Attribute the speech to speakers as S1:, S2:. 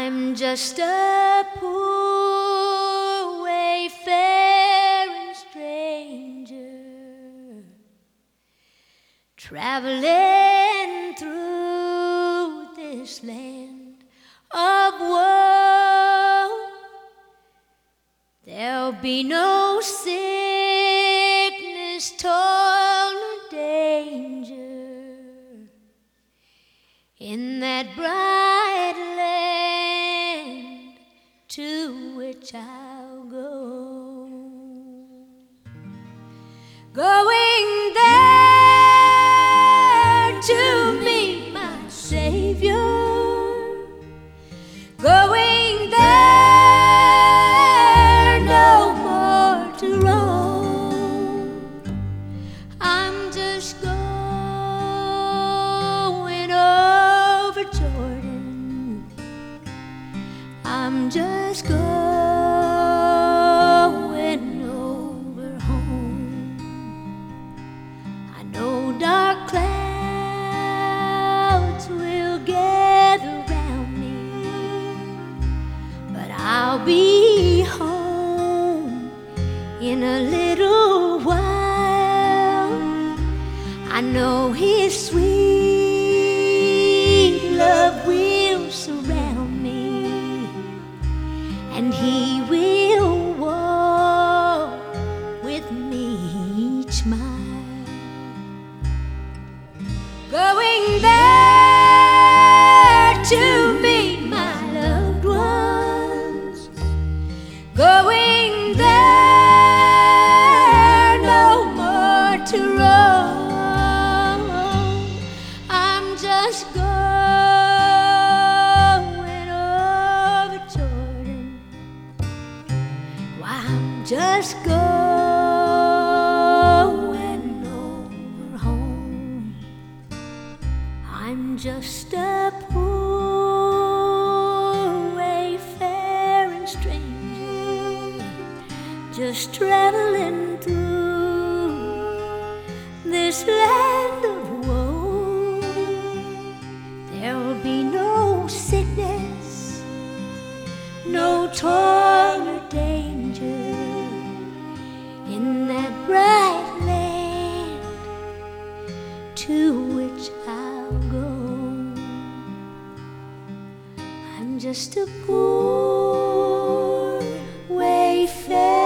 S1: I'm just a poor wayfaring stranger, traveling through this land of woe. There'll be no sickness, toil, nor danger in that bright land to which I'll go. Going there to meet my Savior. Going there no more to roam. I'm just going over Jordan. I'm just going over home. I know dark clouds will gather round me, but I'll be home in a little while. I know His sweet love will surround me, and He will walk with me each mile. Going there to meet my loved ones. Going there no more to roam. I'm just going over Jordan. Why, I'm just going over home. I'm just a poor wayfaring stranger, just traveling through this land of woe. There will be no sickness, no toil or danger in that bright land to which I'll go. I'm just a poor wayfarer.